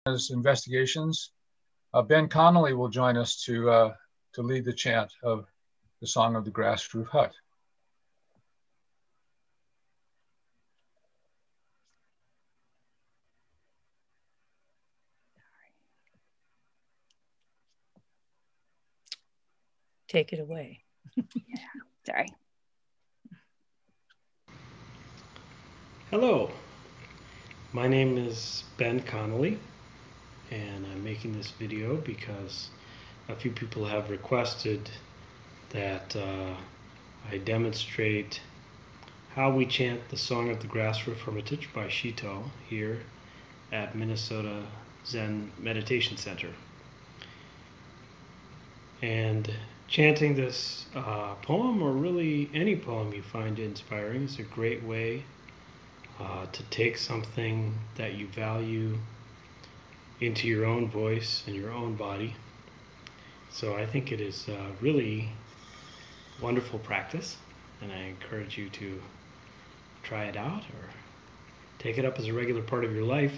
Investigations. Ben Connolly will join us to lead the chant of the Song of the Grass Roof Hut. Take it away. Sorry. Hello, my name is Ben Connolly, and I'm making this video because a few people have requested that I demonstrate how we chant the Song of the Grass Roof Hermitage by Shito here at Minnesota Zen Meditation Center. And chanting this poem, or really any poem you find inspiring, is a great way to take something that you value into your own voice and your own body. So I think it is really wonderful practice, and I encourage you to try it out or take it up as a regular part of your life.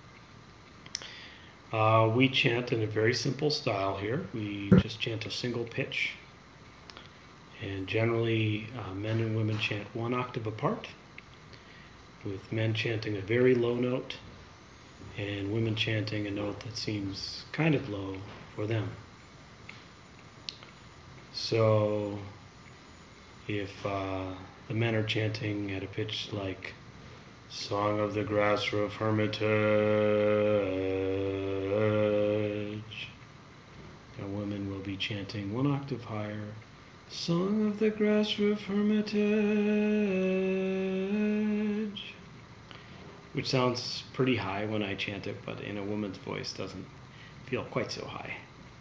We chant in a very simple style here. We just chant a single pitch, and generally men and women chant one octave apart, with men chanting a very low note and women chanting a note that seems kind of low for them. So if the men are chanting at a pitch like Song of the Grass Roof Hermitage, the women will be chanting one octave higher, Song of the Grass Roof Hermitage, which sounds pretty high when I chant it, but in a woman's voice doesn't feel quite so high.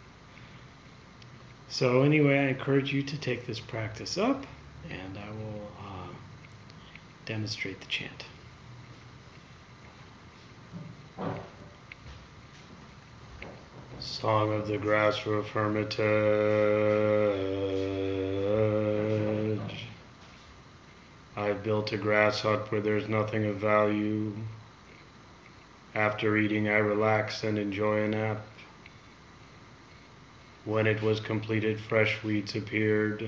So anyway, I encourage you to take this practice up, and I will demonstrate the chant. Song of the Grass Roof Hermitage. I've built a grass hut where there's nothing of value. After eating, I relax and enjoy a nap. When it was completed, fresh weeds appeared.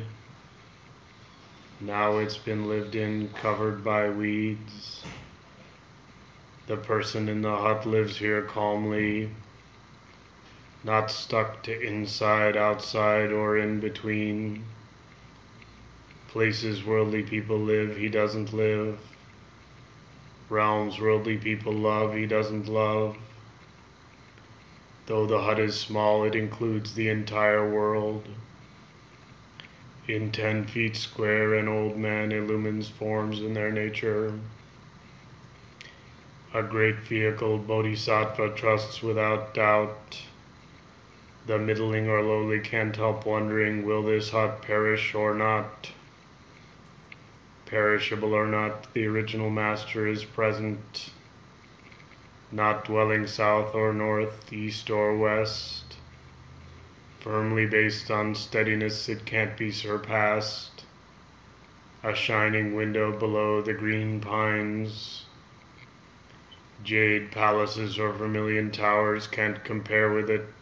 Now it's been lived in, covered by weeds. The person in the hut lives here calmly, not stuck to inside, outside, or in between. Places worldly people live, he doesn't live. Realms worldly people love, he doesn't love. Though the hut is small, it includes the entire world. In 10 feet square, an old man illumines forms in their nature. A great vehicle, Bodhisattva, trusts without doubt. The middling or lowly can't help wondering, will this hut perish or not? Perishable or not, the original master is present, not dwelling south or north, east or west. Firmly based on steadiness, it can't be surpassed. A shining window below the green pines. Jade palaces or vermilion towers can't compare with it.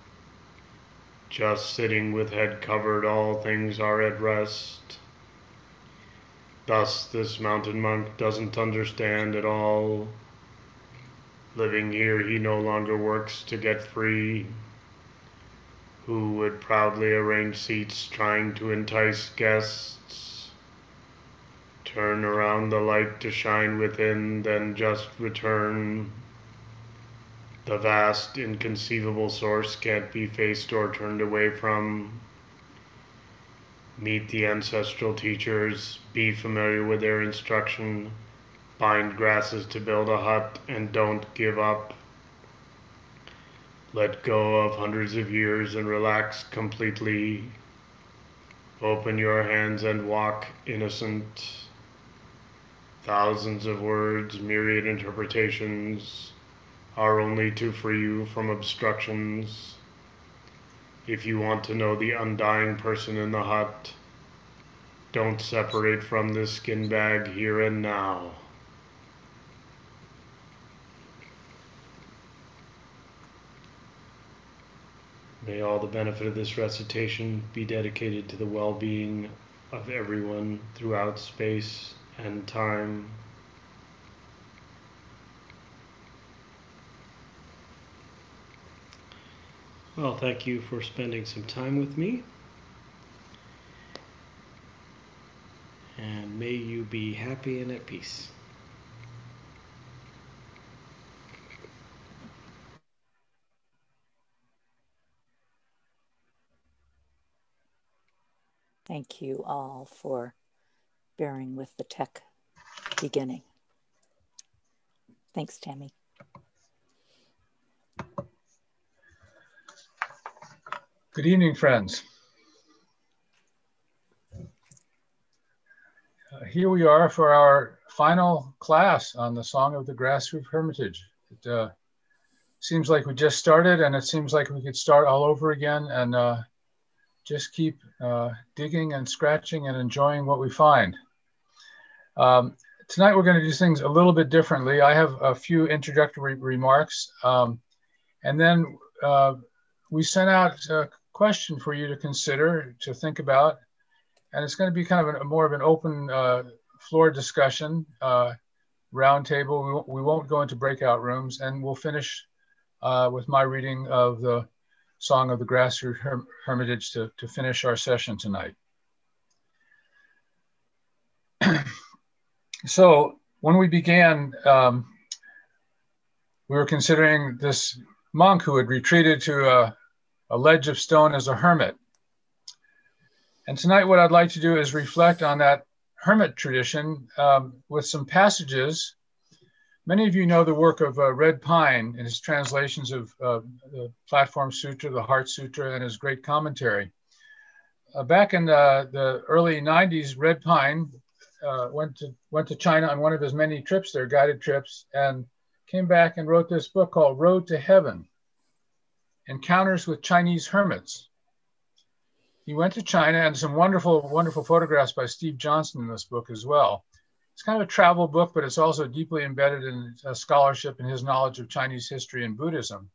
Just sitting with head covered, all things are at rest. Thus this mountain monk doesn't understand at all. Living here, he no longer works to get free. Who would proudly arrange seats, trying to entice guests? Turn around the light to shine within, then just return. The vast, inconceivable source can't be faced or turned away from. Meet the ancestral teachers, be familiar with their instruction, bind grasses to build a hut, and don't give up. Let go of hundreds of years and relax completely. Open your hands and walk innocent. Thousands of words, myriad interpretations, are only to free you from obstructions. If you want to know the undying person in the hut, don't separate from this skin bag here and now. May all the benefit of this recitation be dedicated to the well-being of everyone throughout space and time. Well, thank you for spending some time with me. And may you be happy and at peace. Thank you all for bearing with the tech beginning. Thanks, Tammy. Good evening, friends. Here we are for our final class on the Song of the Grassroof Hermitage. It seems like we just started, and it seems like we could start all over again and just keep digging and scratching and enjoying what we find. Tonight we're going to do things a little bit differently. I have a few introductory remarks, and then we sent out a question for you to consider, to think about, and it's going to be kind of more of an open floor discussion, roundtable. We won't go into breakout rooms, and we'll finish with my reading of the Song of the Grassroots Hermitage to finish our session tonight. So when we began, we were considering this monk who had retreated to a ledge of stone as a hermit. And tonight what I'd like to do is reflect on that hermit tradition with some passages. Many of you know the work of Red Pine in his translations of the Platform Sutra, the Heart Sutra, and his great commentary. Back in the early 90s, Red Pine went to China on one of his many trips there, guided trips, and came back and wrote this book called Road to Heaven, Encounters with Chinese Hermits. He went to China, and some wonderful, wonderful photographs by Steve Johnson in this book as well. It's kind of a travel book, but it's also deeply embedded in scholarship and his knowledge of Chinese history and Buddhism.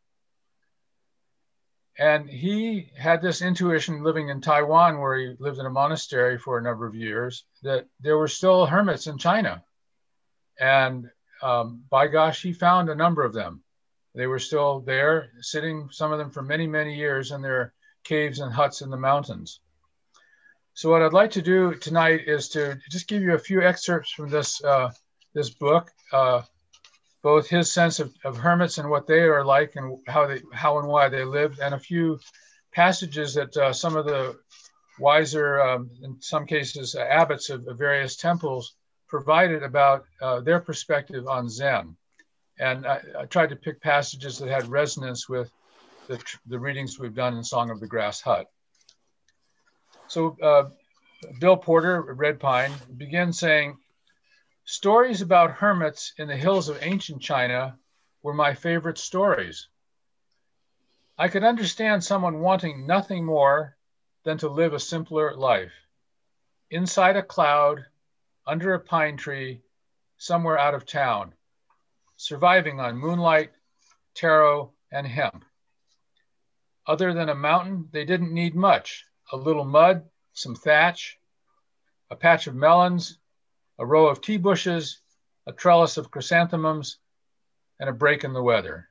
And he had this intuition living in Taiwan, where he lived in a monastery for a number of years, that there were still hermits in China. And by gosh, he found a number of them. They were still there, sitting, some of them for many, many years in their caves and huts in the mountains. So what I'd like to do tonight is to just give you a few excerpts from this book, both his sense of hermits and what they are like and how and why they lived, and a few passages that some of the wiser, in some cases, abbots of various temples provided about their perspective on Zen. And I tried to pick passages that had resonance with the readings we've done in Song of the Grass Hut. So Bill Porter, Red Pine, begins saying, "Stories about hermits in the hills of ancient China were my favorite stories. I could understand someone wanting nothing more than to live a simpler life, inside a cloud, under a pine tree, somewhere out of town, surviving on moonlight, taro, and hemp. Other than a mountain, they didn't need much. A little mud, some thatch, a patch of melons, a row of tea bushes, a trellis of chrysanthemums, and a break in the weather.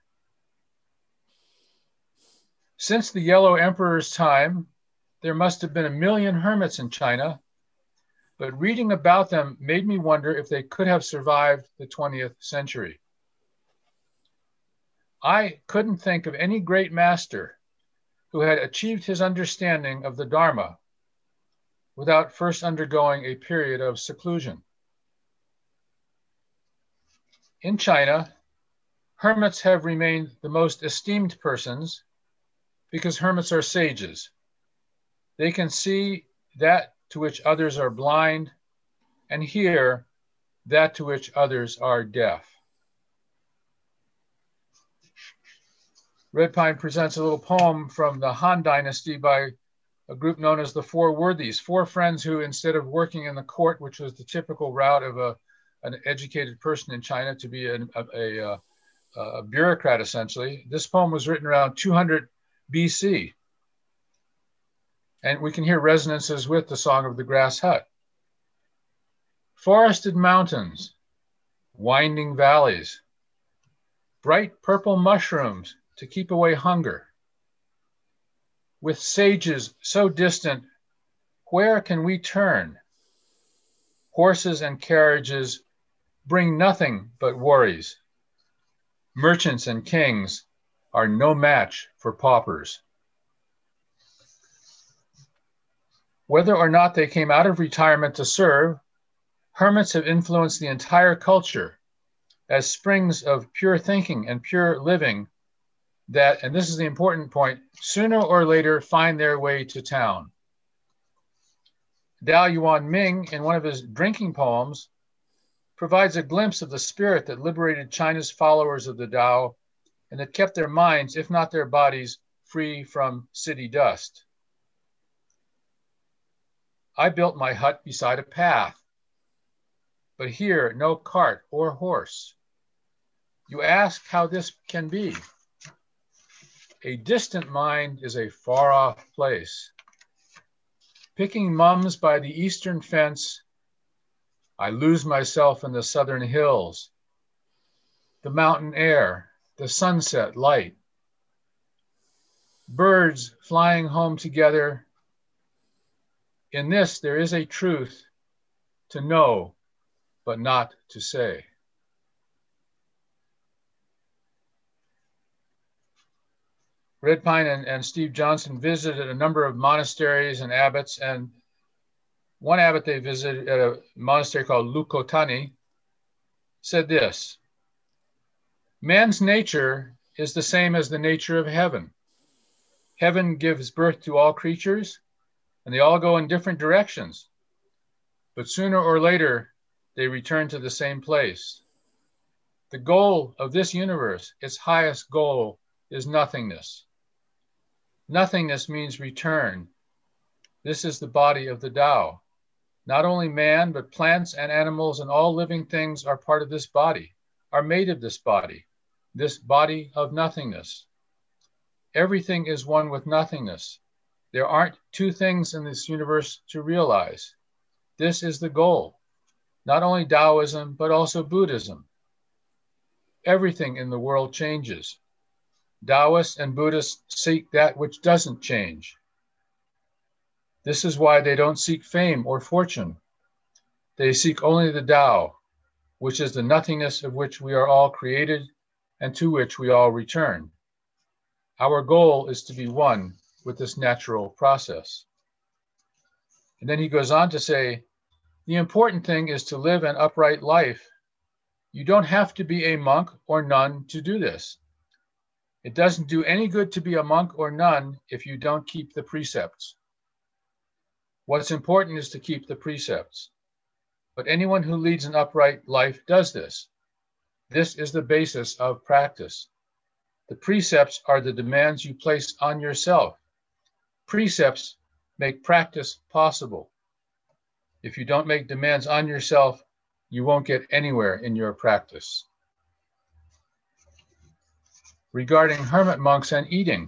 Since the Yellow Emperor's time, there must have been 1 million hermits in China, but reading about them made me wonder if they could have survived the 20th century. I couldn't think of any great master who had achieved his understanding of the Dharma without first undergoing a period of seclusion. In China, hermits have remained the most esteemed persons because hermits are sages. They can see that to which others are blind and hear that to which others are deaf." Red Pine presents a little poem from the Han Dynasty by a group known as the Four Worthies, 4 friends who, instead of working in the court, which was the typical route of an educated person in China to be a bureaucrat, essentially, this poem was written around 200 BC. And we can hear resonances with the Song of the Grass Hut. Forested mountains, winding valleys, bright purple mushrooms to keep away hunger. With sages so distant, where can we turn? Horses and carriages bring nothing but worries. Merchants and kings are no match for paupers. Whether or not they came out of retirement to serve, hermits have influenced the entire culture as springs of pure thinking and pure living that, and this is the important point, sooner or later find their way to town. Dao Yuan Ming, in one of his drinking poems, provides a glimpse of the spirit that liberated China's followers of the Tao and that kept their minds, if not their bodies, free from city dust. I built my hut beside a path, but here no cart or horse. You ask how this can be. A distant mind is a far-off place. Picking mums by the eastern fence, I lose myself in the southern hills, the mountain air, the sunset light. Birds flying home together. In this, there is a truth to know, but not to say. Redpine and Steve Johnson visited a number of monasteries and abbots, and one abbot they visited at a monastery called Lukotani said this: man's nature is the same as the nature of heaven. Heaven gives birth to all creatures, and they all go in different directions, but sooner or later, they return to the same place. The goal of this universe, its highest goal, is nothingness. Nothingness means return. This is the body of the Tao. Not only man, but plants and animals and all living things are part of this body, are made of this body of nothingness. Everything is one with nothingness. There aren't two things in this universe to realize. This is the goal. Not only Taoism, but also Buddhism. Everything in the world changes. Taoists and Buddhists seek that which doesn't change. This is why they don't seek fame or fortune. They seek only the Tao, which is the nothingness of which we are all created and to which we all return. Our goal is to be one with this natural process. And then he goes on to say, the important thing is to live an upright life. You don't have to be a monk or nun to do this. It doesn't do any good to be a monk or nun if you don't keep the precepts. What's important is to keep the precepts. But anyone who leads an upright life does this. This is the basis of practice. The precepts are the demands you place on yourself. Precepts make practice possible. If you don't make demands on yourself, you won't get anywhere in your practice. Regarding hermit monks and eating,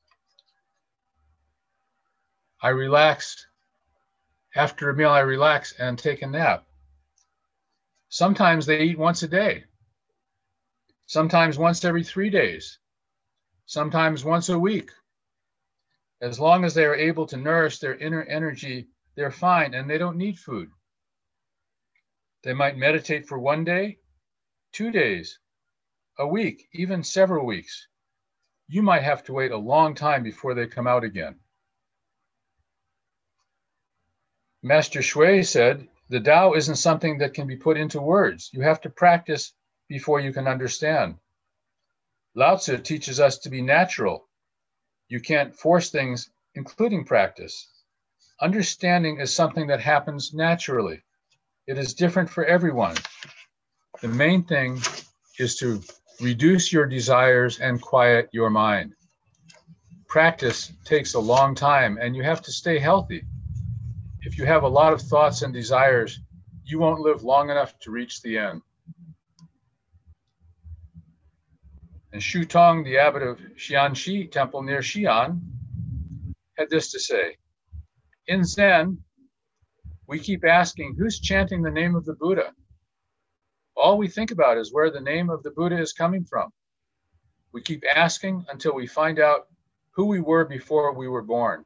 I relax. After a meal, I relax and take a nap. Sometimes they eat once a day. Sometimes once every 3 days. Sometimes once a week. As long as they are able to nourish their inner energy, they're fine and they don't need food. They might meditate for 1 day, 2 days, a week, even several weeks. You might have to wait a long time before they come out again. Master Shui said, the Tao isn't something that can be put into words. You have to practice before you can understand. Lao Tzu teaches us to be natural. You can't force things, including practice. Understanding is something that happens naturally. It is different for everyone. The main thing is to reduce your desires and quiet your mind. Practice takes a long time and you have to stay healthy. If you have a lot of thoughts and desires, you won't live long enough to reach the end. And Shu Tong, the abbot of Xianxi Temple near Xi'an, had this to say: In Zen, we keep asking, who's chanting the name of the Buddha? All we think about is where the name of the Buddha is coming from. We keep asking until we find out who we were before we were born.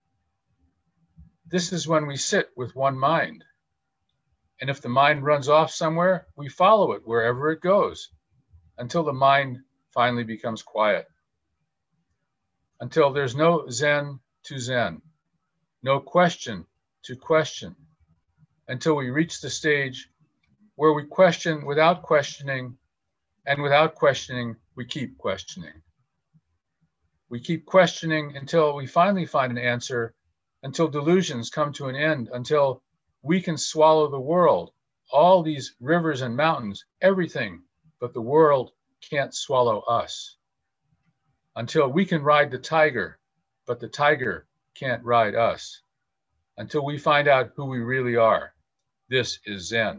This is when we sit with one mind. And if the mind runs off somewhere, we follow it wherever it goes until the mind finally becomes quiet. Until there's no Zen to Zen, no question to question, until we reach the stage where we question without questioning, and without questioning, we keep questioning. We keep questioning until we finally find an answer, until delusions come to an end, until we can swallow the world, all these rivers and mountains, everything, but the world can't swallow us. Until we can ride the tiger, but the tiger can't ride us. Until we find out who we really are. This is Zen.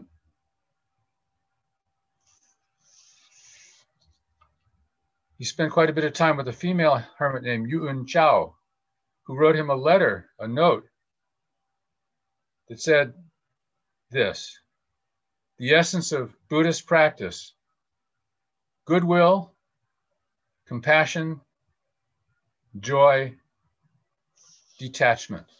He spent quite a bit of time with a female hermit named Yu'un Chao, who wrote him a letter, a note, that said this: the essence of Buddhist practice, goodwill, compassion, joy, detachment.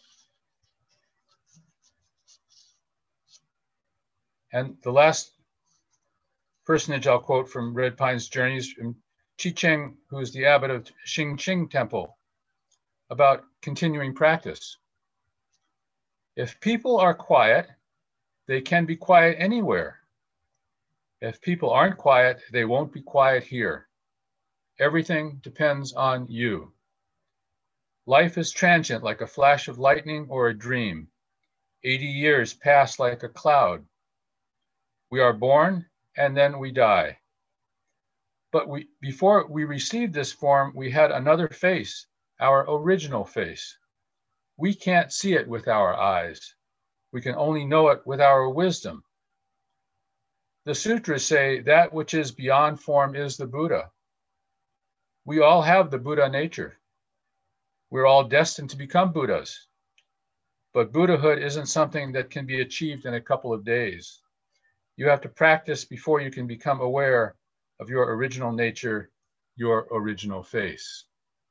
And the last personage I'll quote from Red Pine's journeys from Chi Cheng, who is the abbot of Xingqing Temple, about continuing practice. If people are quiet, they can be quiet anywhere. If people aren't quiet, they won't be quiet here. Everything depends on you. Life is transient like a flash of lightning or a dream. 80 years pass like a cloud. We are born and then we die. But before we received this form, we had another face, our original face. We can't see it with our eyes. We can only know it with our wisdom. The sutras say that which is beyond form is the Buddha. We all have the Buddha nature. We're all destined to become Buddhas. But Buddhahood isn't something that can be achieved in a couple of days. You have to practice before you can become aware of your original nature, your original face.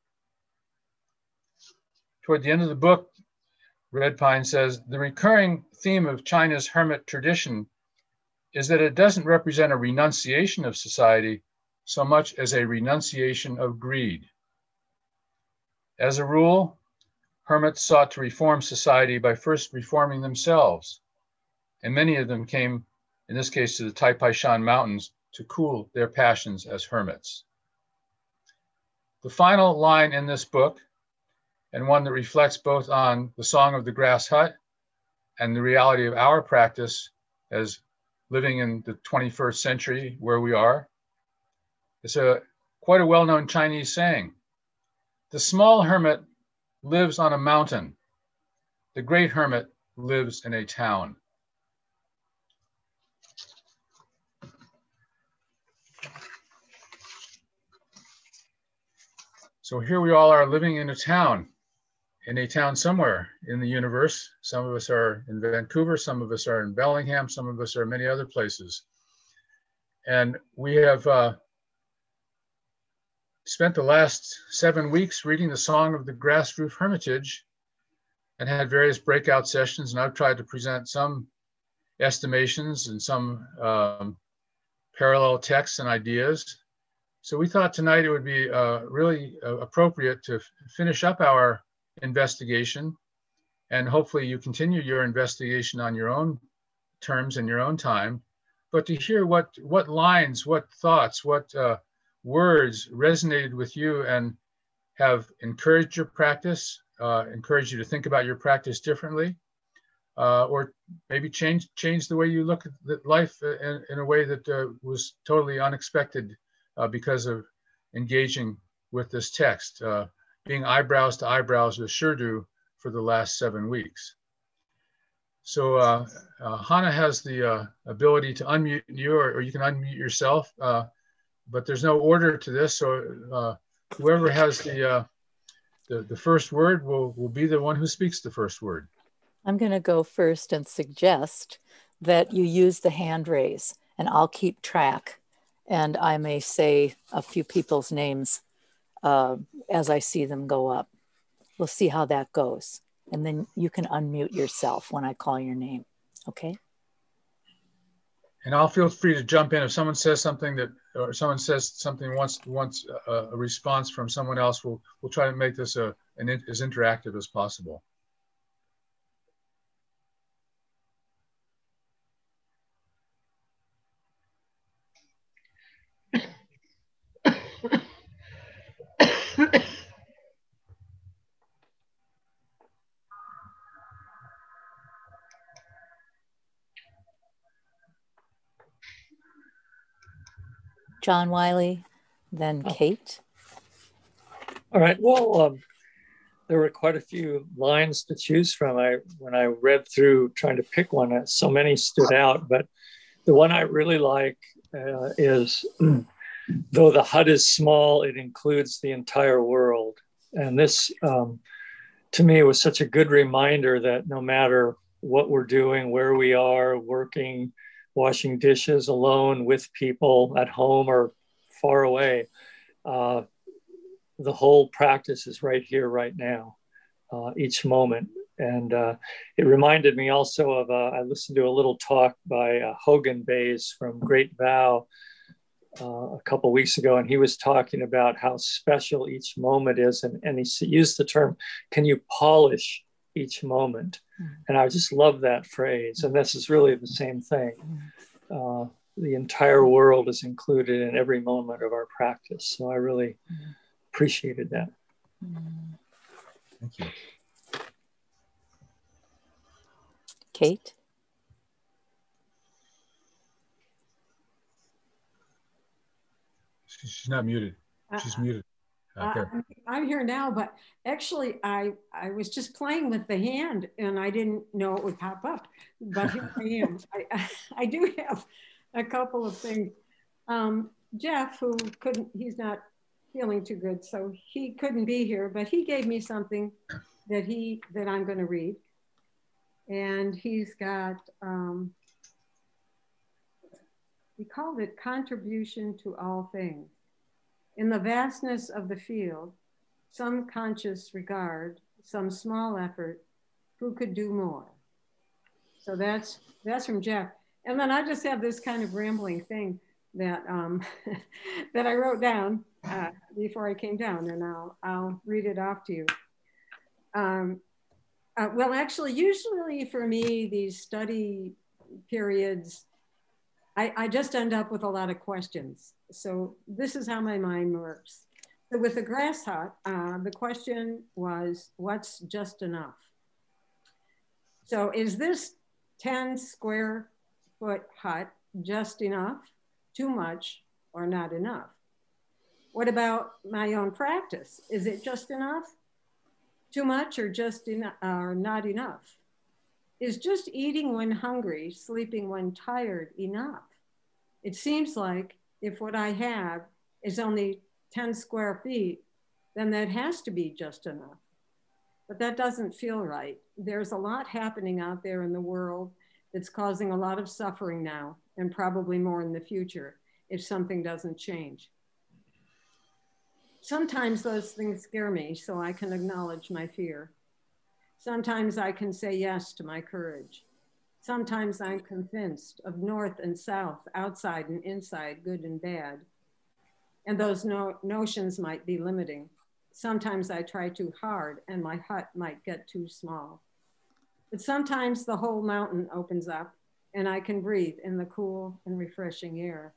Toward the end of the book, Red Pine says, the recurring theme of China's hermit tradition is that it doesn't represent a renunciation of society so much as a renunciation of greed. As a rule, hermits sought to reform society by first reforming themselves, and many of them came, in this case, to the Taipei Shan Mountains to cool their passions as hermits. The final line in this book, and one that reflects both on the Song of the Grass Hut and the reality of our practice as living in the 21st century where we are, is quite a well-known Chinese saying. The small hermit lives on a mountain. The great hermit lives in a town. So here we all are living in a town somewhere in the universe. Some of us are in Vancouver, some of us are in Bellingham, some of us are in many other places. And we have spent the last 7 weeks reading the Song of the Grass Roof Hermitage and had various breakout sessions. And I've tried to present some estimations and some parallel texts and ideas. So we thought tonight it would be really appropriate to finish up our investigation, and hopefully you continue your investigation on your own terms and your own time, but to hear what lines, what thoughts, what words resonated with you and have encouraged your practice, encouraged you to think about your practice differently, or maybe change the way you look at life in a way that was totally unexpected because of engaging with this text, being eyebrows to eyebrows with Shurdu for the last 7 weeks. So Hannah has the ability to unmute you, or you can unmute yourself, but there's no order to this. So whoever has the first word will be the one who speaks the first word. I'm going to go first and suggest that you use the hand raise, and I'll keep track. And I may say a few people's names as I see them go up. We'll see how that goes. And then you can unmute yourself when I call your name. Okay? And I'll feel free to jump in if someone says something that, or someone says something wants a response from someone else. We'll try to make this as interactive as possible. John Wiley, then Kate. All right. Well, there were quite a few lines to choose from. When I read through trying to pick one, so many stood out. But the one I really like is, though the hut is small, it includes the entire world. And this, to me, was such a good reminder that no matter what we're doing, where we are, working, washing dishes, alone, with people, at home or far away, the whole practice is right here, right now, each moment. And it reminded me also of, I listened to a little talk by Hogan Bays from Great Vow a couple of weeks ago, and he was talking about how special each moment is. And he used the term, can you polish each moment? And I just love that phrase. And this is really the same thing. The entire world is included in every moment of our practice. So I really appreciated that. Thank you. Kate? She's not muted. She's muted. I'm here now, but actually I was just playing with the hand and I didn't know it would pop up, but here I am. I do have a couple of things. Jeff, who couldn't, he's not feeling too good, so he couldn't be here, but he gave me something that I'm going to read. And he's got, he called it Contribution to All Things. In the vastness of the field, some conscious regard, some small effort, who could do more? So that's from Jeff. And then I just have this kind of rambling thing that that I wrote down before I came down, and I'll read it off to you. Well, actually, usually for me, these study periods, I just end up with a lot of questions. So this is how my mind works. So with the grass hut, the question was, what's just enough? So is this 10 square foot hut just enough, too much, or not enough? What about my own practice? Is it just enough, too much, or just enough, or not enough? Is just eating when hungry, sleeping when tired enough? It seems like if what I have is only 10 square feet, then that has to be just enough. But that doesn't feel right. There's a lot happening out there in the world that's causing a lot of suffering now, and probably more in the future if something doesn't change. Sometimes those things scare me, so I can acknowledge my fear. Sometimes I can say yes to my courage. Sometimes I'm convinced of north and south, outside and inside, good and bad. And those notions might be limiting. Sometimes I try too hard and my hut might get too small. But sometimes the whole mountain opens up and I can breathe in the cool and refreshing air.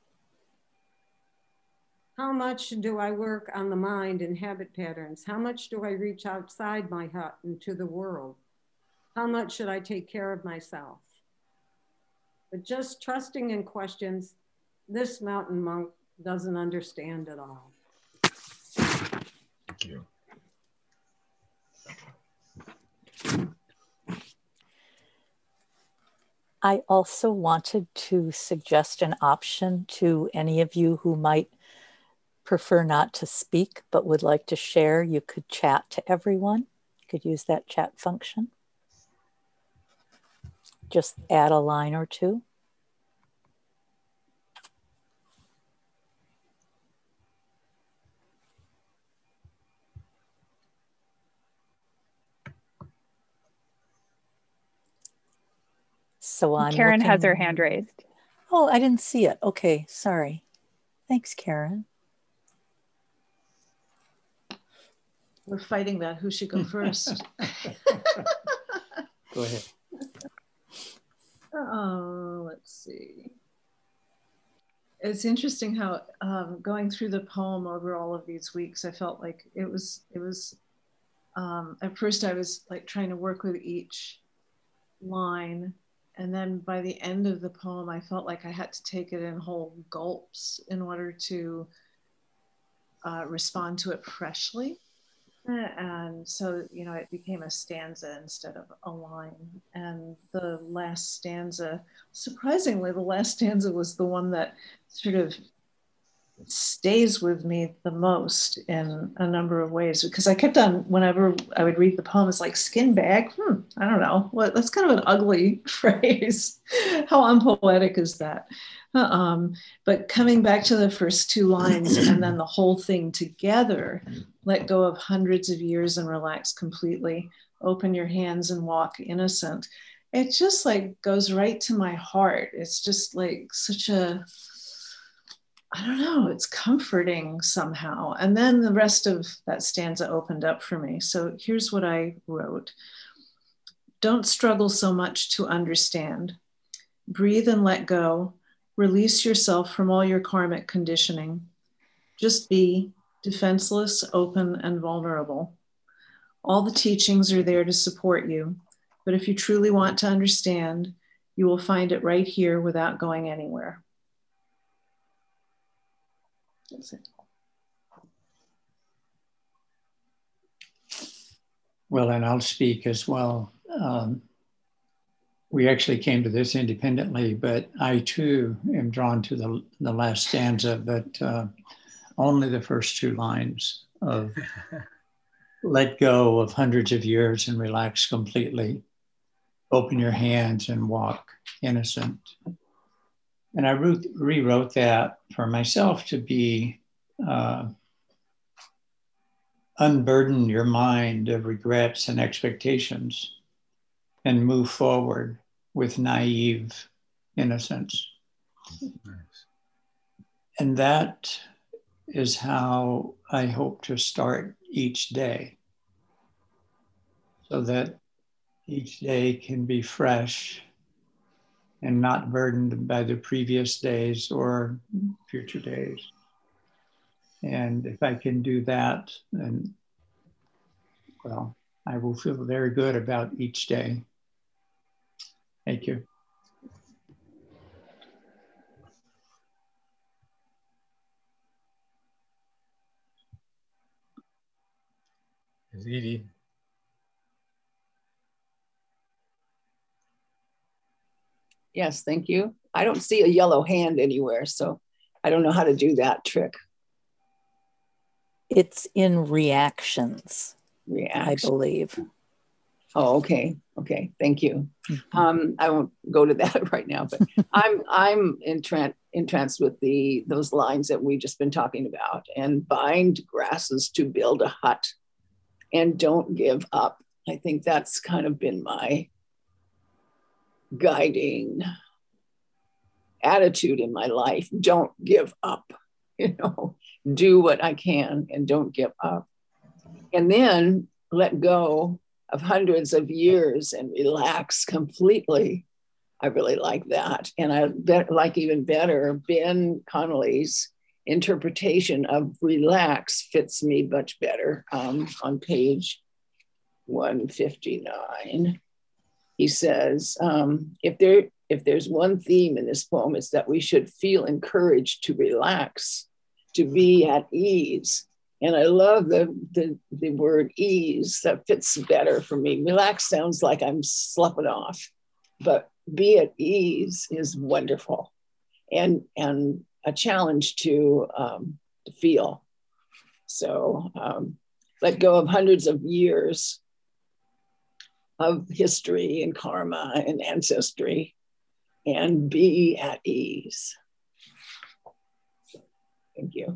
How much do I work on the mind and habit patterns? How much do I reach outside my hut into the world? How much should I take care of myself? But just trusting in questions, this mountain monk doesn't understand at all. Thank you. I also wanted to suggest an option to any of you who might prefer not to speak but would like to share. You could chat to everyone. You could use that chat function. just add a line or two. So I'm Karen looking... has her hand raised. Oh, I didn't see it. Okay, sorry. Thanks, Karen. We're fighting that. Who should go first? Go ahead. Oh, let's see. It's interesting how going through the poem over all of these weeks, I felt like it was at first I was like trying to work with each line. And then by the end of the poem, I felt like I had to take it in whole gulps in order to respond to it freshly. And so, you know, it became a stanza instead of a line. And the last stanza, surprisingly, the last stanza was the one that sort of stays with me the most in a number of ways, because I kept on, whenever I would read the poem, it's like skin bag. I don't know. What, that's kind of an ugly phrase. How unpoetic is that? But coming back to the first two lines and then the whole thing together, let go of hundreds of years and relax completely. Open your hands and walk innocent. It just like goes right to my heart. It's just like such a, I don't know, it's comforting somehow. And then the rest of that stanza opened up for me. So here's what I wrote. Don't struggle so much to understand. Breathe and let go. Release yourself from all your karmic conditioning. Just be defenseless, open, and vulnerable. All the teachings are there to support you, but if you truly want to understand, you will find it right here without going anywhere. That's it. Well, and I'll speak as well. We actually came to this independently, but I too am drawn to the last stanza, but only the first two lines of let go of hundreds of years and relax completely. Open your hands and walk innocent. And I rewrote that for myself to be unburden your mind of regrets and expectations and move forward with naive innocence. Nice. And that is how I hope to start each day, so that each day can be fresh and not burdened by the previous days or future days. And if I can do that, then, well, I will feel very good about each day. Thank you. Is Edie? Yes, thank you. I don't see a yellow hand anywhere, so I don't know how to do that trick. It's in reactions, I believe. Oh, okay. Okay, thank you. I won't go to that right now, but I'm entranced with those lines that we've just been talking about. And bind grasses to build a hut, and don't give up. I think that's kind of been my guiding attitude in my life. Don't give up, you know, do what I can and don't give up. And then let go of hundreds of years and relax completely. I really like that. And I like even better Ben Connolly's interpretation of relax fits me much better. On page 159, he says, if there's one theme in this poem, it's that we should feel encouraged to relax, to be at ease. And I love the word ease. That fits better for me. Relax sounds like I'm sloughing off, but be at ease is wonderful, and a challenge to feel. So let go of hundreds of years of history and karma and ancestry and be at ease. Thank you.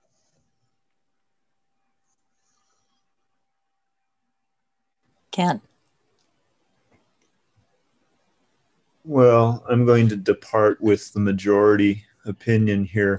Ken. Well, I'm going to depart with the majority opinion here.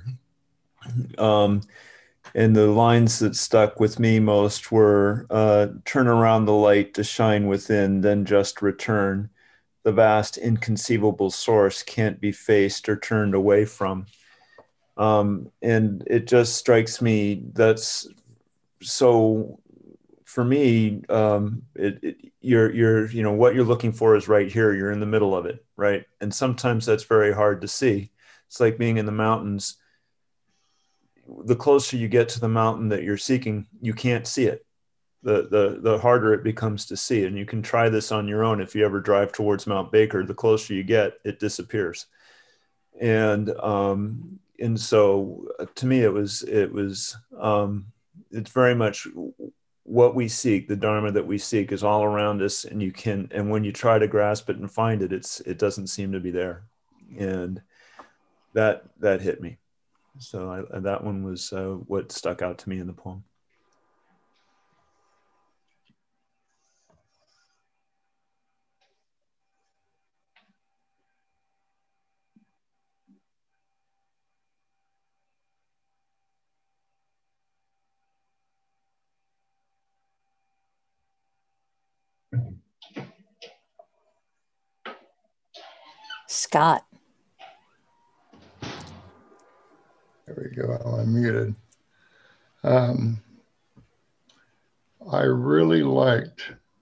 And the lines that stuck with me most were, turn around the light to shine within, then just return. The vast inconceivable source can't be faced or turned away from. And it just strikes me that's so, for me, you're, you know, what you're looking for is right here. You're in the middle of it, right? And sometimes that's very hard to see. It's like being in the mountains. The closer you get to the mountain that you're seeking, you can't see it. The harder it becomes to see. And you can try this on your own. If you ever drive towards Mount Baker, the closer you get, it disappears. And so to me, it's very much what we seek. The Dharma that we seek is all around us, and when you try to grasp it and find it, it doesn't seem to be there. And that hit me. So that one was what stuck out to me in the poem. Scott. There we go. I'm muted. I really liked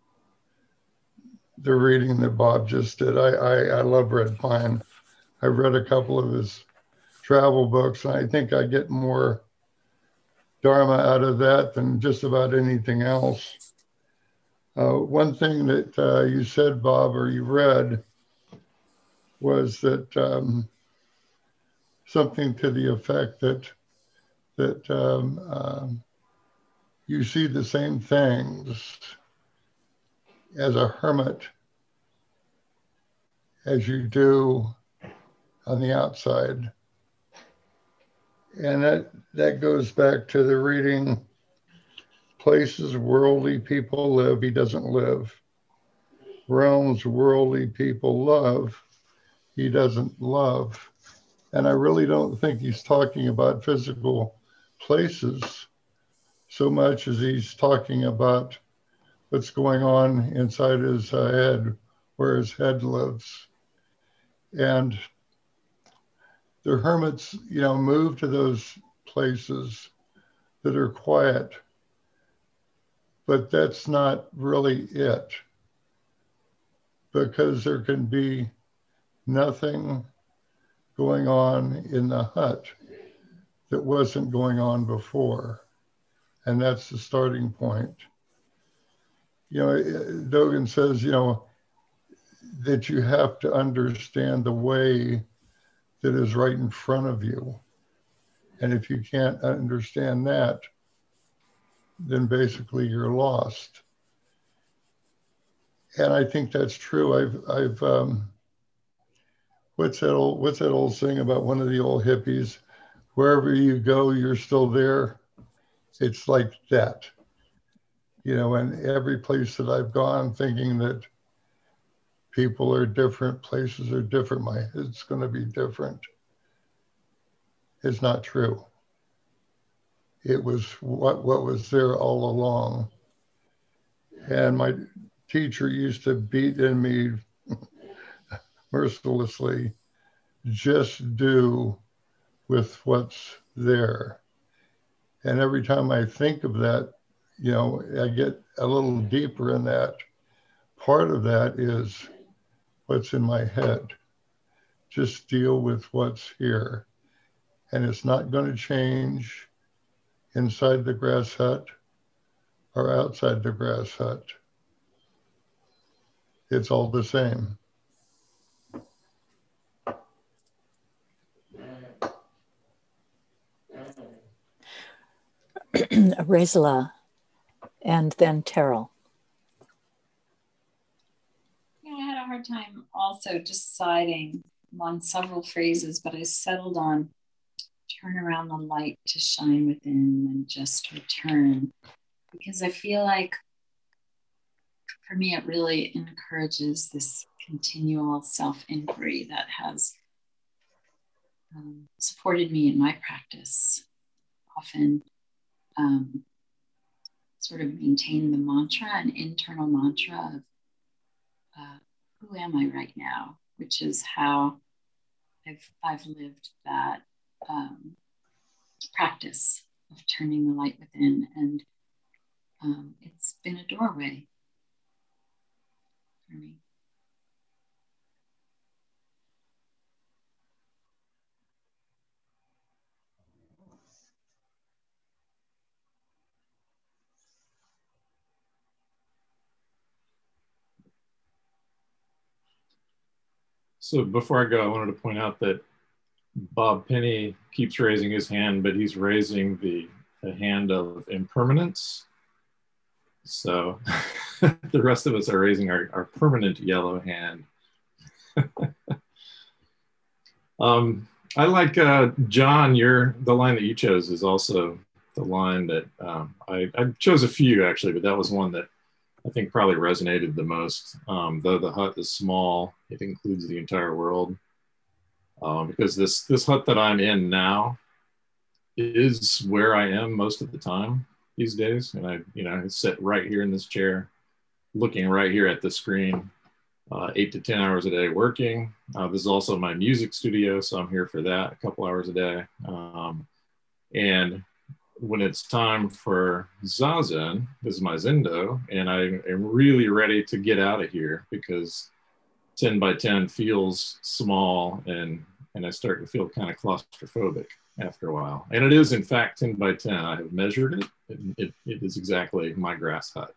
the reading that Bob just did. I love Red Pine. I've read a couple of his travel books, and I think I get more Dharma out of that than just about anything else. One thing that you said, Bob, or you read, was that something to the effect that you see the same things as a hermit as you do on the outside. And that goes back to the reading, places worldly people live, he doesn't live. Realms worldly people love, he doesn't love. And I really don't think he's talking about physical places so much as he's talking about what's going on inside his head, where his head lives. And the hermits, move to those places that are quiet, but that's not really it, because there can be nothing going on in the hut that wasn't going on before. And that's the starting point. Dogen says, that you have to understand the way that is right in front of you. And if you can't understand that, then basically you're lost. And I think that's true. I've what's that old saying about one of the old hippies? Wherever you go, you're still there. It's like that. And every place that I've gone thinking that people are different, places are different, my head's going to be different. It's not true. It was what was there all along. And my teacher used to beat in me mercilessly, just do with what's there. And every time I think of that, I get a little deeper in that. Part of that is what's in my head. Just deal with what's here. And it's not going to change inside the grass hut or outside the grass hut. It's all the same. Resla, and then Terrell. hard time also deciding on several phrases, but I settled on turn around the light to shine within and just return. Because I feel like for me, it really encourages this continual self-inquiry that has supported me in my practice. Often sort of maintain the mantra, an internal mantra of who am I right now, which is how I've lived that practice of turning the light within, and it's been a doorway for me. So before I go, I wanted to point out that Bob Penny keeps raising his hand, but he's raising the hand of impermanence. So the rest of us are raising our permanent yellow hand. I like, John, the line that you chose is also the line that I chose a few actually, but that was one that I think probably resonated the most. Though the hut is small, it includes the entire world. Because this hut that I'm in now is where I am most of the time these days. And I sit right here in this chair, looking right here at the screen, 8 to 10 hours a day working. This is also my music studio, so I'm here for that a couple hours a day. And when it's time for Zazen, this is my Zendo, and I am really ready to get out of here because 10 by 10 feels small, and I start to feel kind of claustrophobic after a while. And it is in fact 10 by 10. I have measured it. It is exactly my grass hut.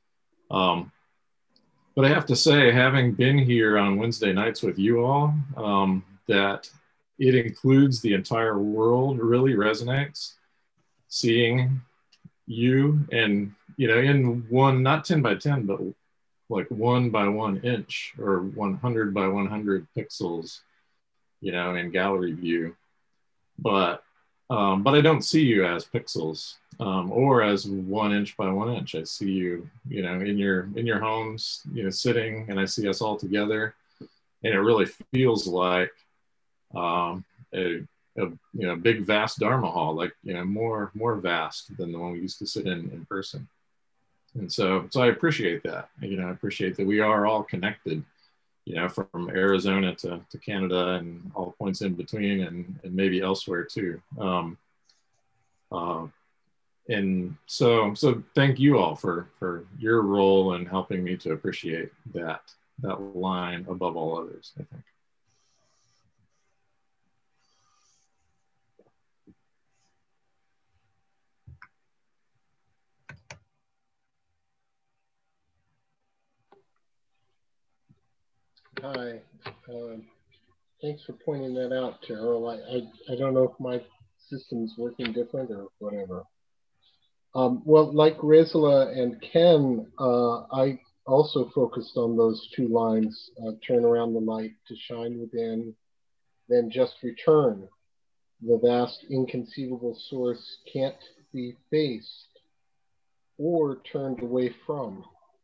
But I have to say, having been here on Wednesday nights with you all, that it includes the entire world really resonates. Seeing you and, in one, not 10 by 10, but like 1 by 1 inch or 100 by 100 pixels, in gallery view. But I don't see you as pixels or as 1 inch by 1 inch. I see you, in your homes, sitting, and I see us all together, and it really feels like a big vast Dharma hall, like more vast than the one we used to sit in person. And so I appreciate that. I appreciate that we are all connected, from Arizona to Canada and all points in between, and maybe elsewhere too. And so thank you all for your role in helping me to appreciate that line above all others, I think. Hi, thanks for pointing that out, Carol. I don't know if my system's working different or whatever. Well, like Rizla and Ken, I also focused on those two lines, turn around the light to shine within, then just return. The vast inconceivable source can't be faced or turned away from.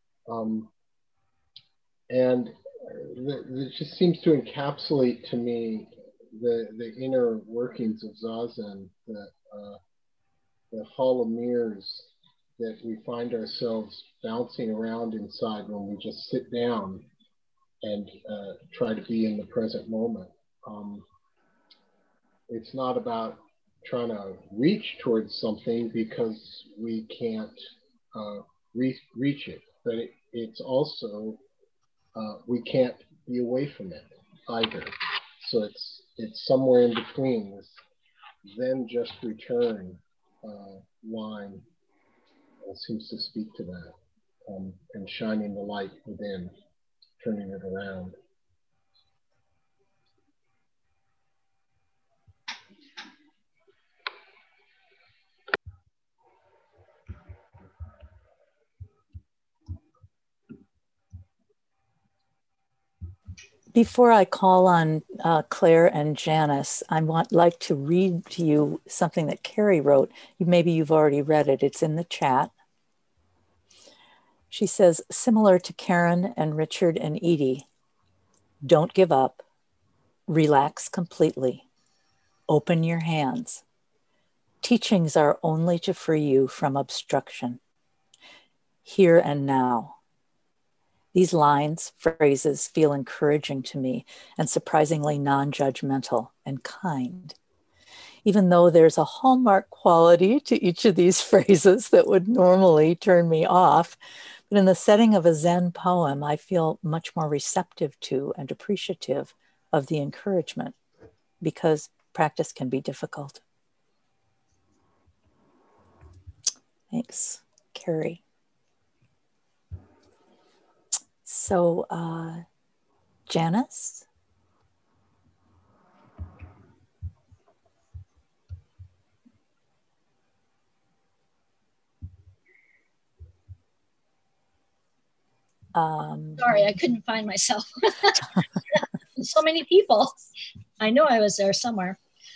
And it just seems to encapsulate to me the inner workings of Zazen, the hall of mirrors that we find ourselves bouncing around inside when we just sit down and try to be in the present moment. It's not about trying to reach towards something because we can't reach it, but it's also we can't be away from it either. So it's somewhere in between this then just return line seems to speak to that, and shining the light within, turning it around. Before I call on Claire and Janice, I like to read to you something that Carrie wrote. Maybe you've already read it. It's in the chat. She says, similar to Karen and Richard and Edie, don't give up, relax completely, open your hands. Teachings are only to free you from obstruction. Here and now. These lines, phrases feel encouraging to me and surprisingly non-judgmental and kind. Even though there's a hallmark quality to each of these phrases that would normally turn me off, but in the setting of a Zen poem, I feel much more receptive to and appreciative of the encouragement because practice can be difficult. Thanks, Carrie. So, Janice? Sorry, I couldn't find myself. So many people. I know I was there somewhere.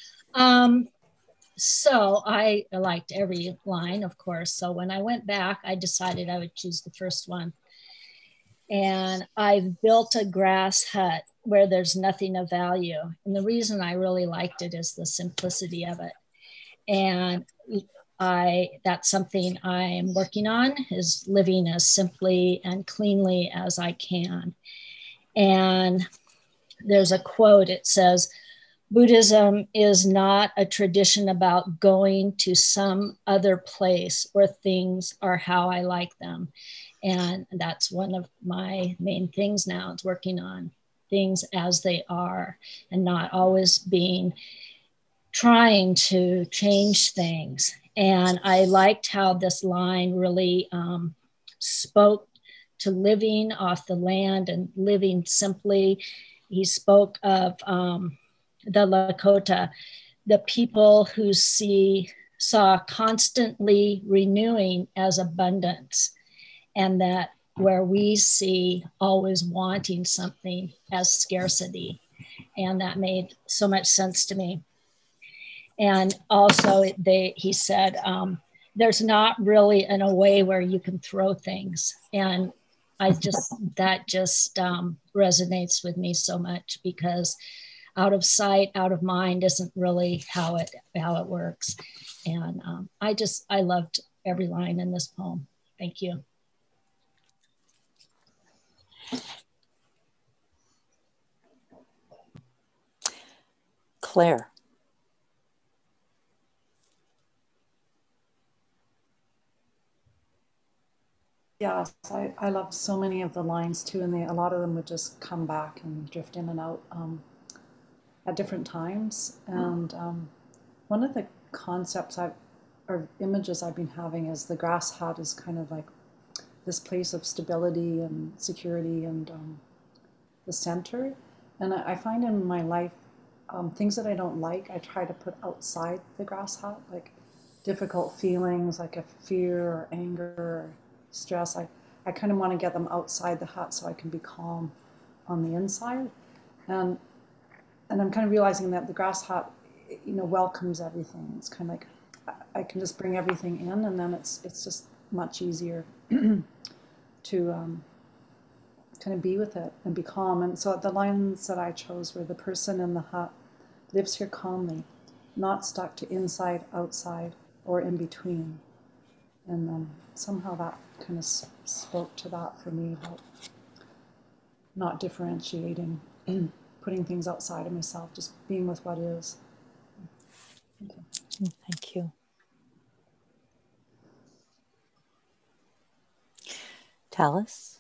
So I liked every line, of course. So when I went back, I decided I would choose the first one. And I've built a grass hut where there's nothing of value. And the reason I really liked it is the simplicity of it. And that's something I'm working on, is living as simply and cleanly as I can. And there's a quote, it says, Buddhism is not a tradition about going to some other place where things are how I like them. And that's one of my main things now, is working on things as they are and not always trying to change things. And I liked how this line really spoke to living off the land and living simply. He spoke of the Lakota, the people who saw constantly renewing as abundance, and that where we see always wanting something as scarcity. And that made so much sense to me. And also he said, there's not really a way where you can throw things. And that just resonates with me so much, because out of sight, out of mind isn't really how it works. And I loved every line in this poem. Thank you. Claire. Yes, I love so many of the lines too, and a lot of them would just come back and drift in and out at different times. And one of the concepts or images I've been having is the grass hut is kind of like this place of stability and security and the center. And I find in my life, things that I don't like, I try to put outside the grass hut, like difficult feelings, like a fear or anger or stress. I kind of want to get them outside the hut so I can be calm on the inside. And I'm kind of realizing that the grass hut, welcomes everything. It's kind of like I can just bring everything in, and then it's just much easier to kind of be with it and be calm. And so the lines that I chose were, the person in the hut lives here calmly, not stuck to inside, outside, or in between. And somehow that kind of spoke to that for me, about not differentiating, putting things outside of myself, just being with what is. Okay. Thank you. Tallis?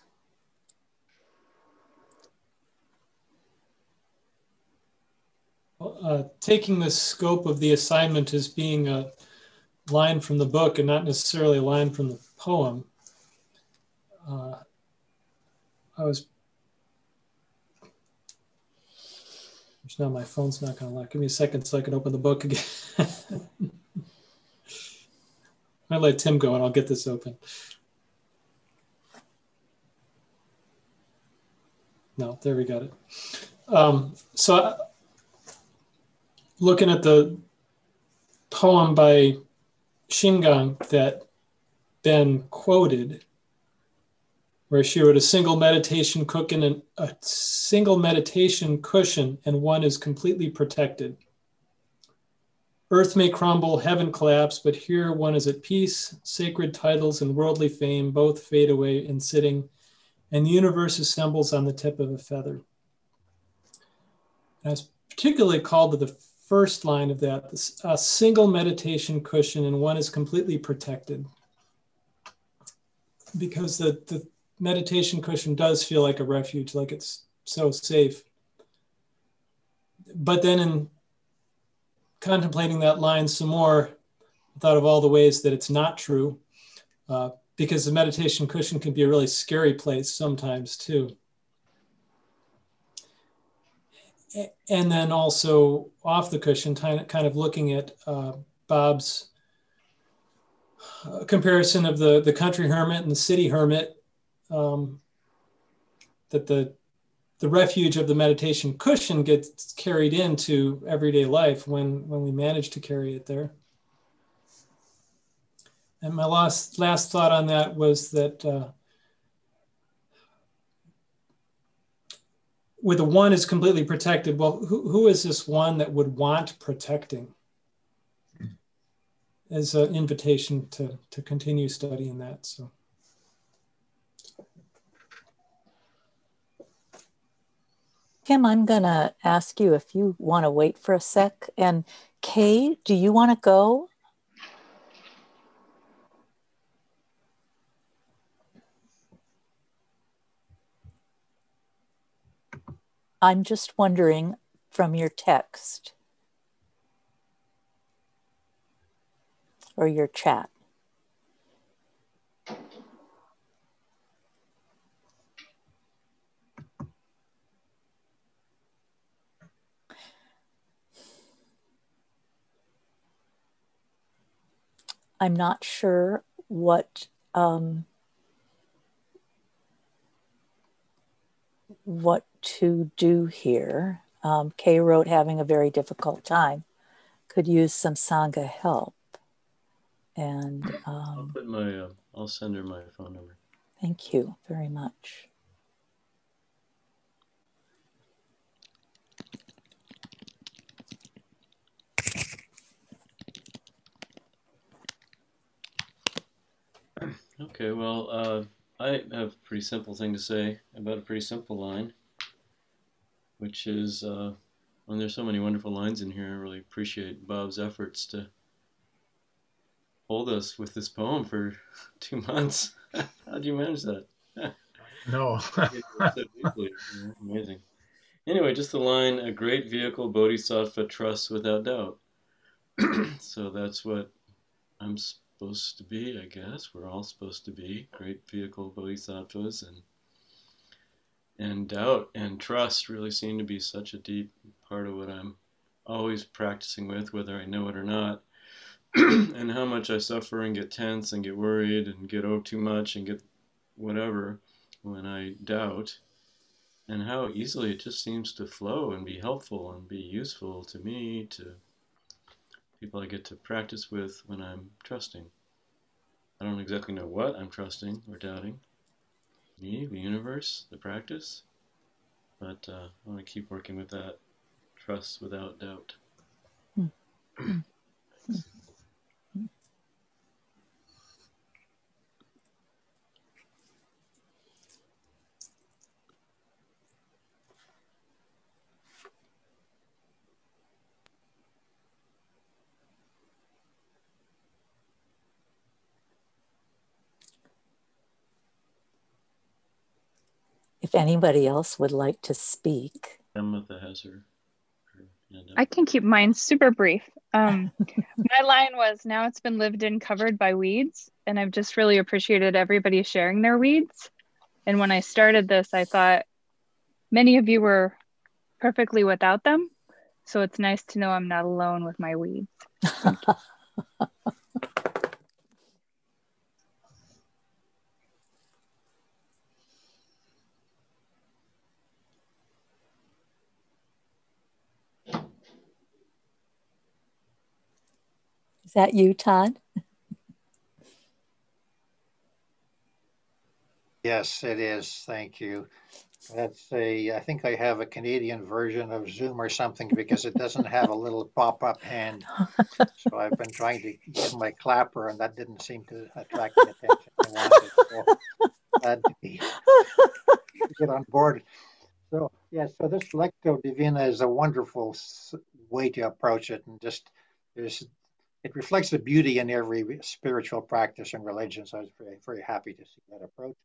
Taking the scope of the assignment as being a line from the book and not necessarily a line from the poem, now my phone's not going to lock. Give me a second so I can open the book again. I'll let Tim go and I'll get this open. No, there we got it. So looking at the poem by Shingon that Ben quoted, where she wrote a single meditation cushion and one is completely protected. Earth may crumble, heaven collapse, but here one is at peace. Sacred titles and worldly fame both fade away in sitting, and the universe assembles on the tip of a feather. And I was particularly called to the first line of that, a single meditation cushion and one is completely protected. Because the meditation cushion does feel like a refuge, like it's so safe. But then in contemplating that line some more, I thought of all the ways that it's not true, because the meditation cushion can be a really scary place sometimes too. And then also off the cushion, kind of looking at Bob's comparison of the country hermit and the city hermit, that the refuge of the meditation cushion gets carried into everyday life when we manage to carry it there. And my last thought on that was that with the one is completely protected, well, who is this one that would want protecting? As an invitation to continue studying that. So. Kim, I'm gonna ask you if you wanna wait for a sec. And Kay, do you wanna go? I'm just wondering from your text or your chat. I'm not sure what to do here. Kay wrote having a very difficult time. Could use some Sangha help. And I'll send her my phone number. Thank you very much. Okay, well, I have a pretty simple thing to say about a pretty simple line, which is, when there's so many wonderful lines in here, I really appreciate Bob's efforts to hold us with this poem for 2 months. How do you manage that? No. So deeply, amazing. Anyway, just the line, a great vehicle bodhisattva trusts without doubt. So that's what I'm supposed to be, I guess. We're all supposed to be great vehicle bodhisattvas, and doubt and trust really seem to be such a deep part of what I'm always practicing with, whether I know it or not. And how much I suffer and get tense and get worried and get too much and get whatever when I doubt, and how easily it just seems to flow and be helpful and be useful to me, to people I get to practice with when I'm trusting. I don't exactly know what I'm trusting or doubting. Me, the universe, the practice. But I want to keep working with that. Trust without doubt. If anybody else would like to speak. Martha has her I can keep mine super brief. My line was, now it's been lived in, covered by weeds. And I've just really appreciated everybody sharing their weeds. And when I started this, I thought many of you were perfectly without them. So it's nice to know I'm not alone with my weeds. Is that you, Todd? Yes, it is. Thank you. I think I have a Canadian version of Zoom or something because it doesn't have a little pop-up hand. So I've been trying to give my clapper and that didn't seem to attract the attention I wanted. So glad to get on board. So yeah, so this Lectio Divina is a wonderful way to approach it, and just it reflects the beauty in every spiritual practice and religion. So I was very, very happy to see that approach.